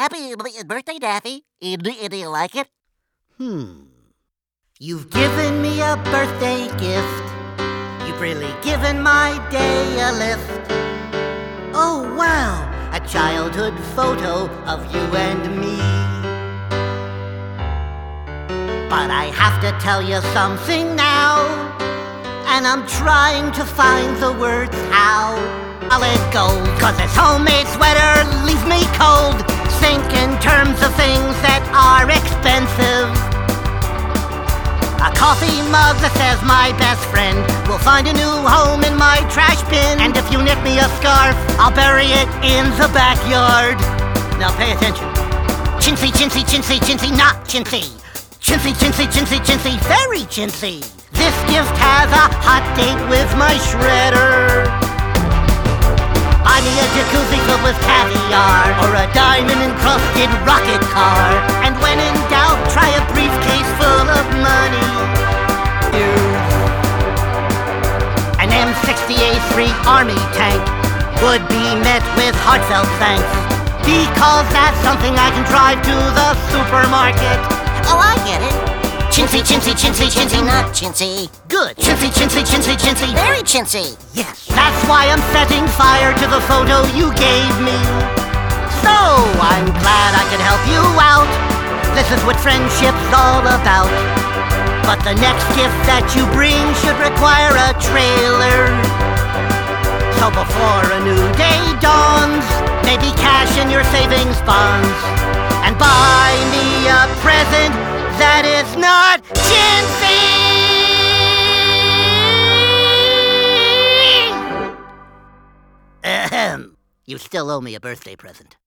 Happy birthday, Daffy. Do you like it? You've given me a birthday gift. You've really given my day a lift. Oh, wow, a childhood photo of you and me. But I have to tell you something now, and I'm trying to find the words how. Solid gold, 'cause this homemade sweater leaves me cold. Think in terms of things that are expensive. A coffee mug that says my best friend will find a new home in my trash bin. And if you knit me a scarf, I'll bury it in the backyard. Now pay attention. Chintzy, chintzy, chintzy, chintzy, not chintzy. Chintzy, chintzy, chintzy, chintzy, very chintzy. This gift has a hot date with my shredder. Buy me a jacuzzi filled with caviar, or a diamond-encrusted rocket car. And when in doubt, try a briefcase full of money. An M60A3 Army tank would be met with heartfelt thanks, because that's something I can drive to the supermarket. Oh, I get it. Chintzy, chintzy, chintzy, chintzy, Not chintzy. good. Chintzy, chintzy, chintzy, chintzy. Very chintzy. Yes, that's why I'm setting fire to the photo you gave me. So, I'm glad I could help you out. This is what friendship's all about. But the next gift that you bring should require a trailer. So before a new day dawns, maybe cash in your savings bonds and buy me a present that is not chintzy! Ahem. You still owe me a birthday present.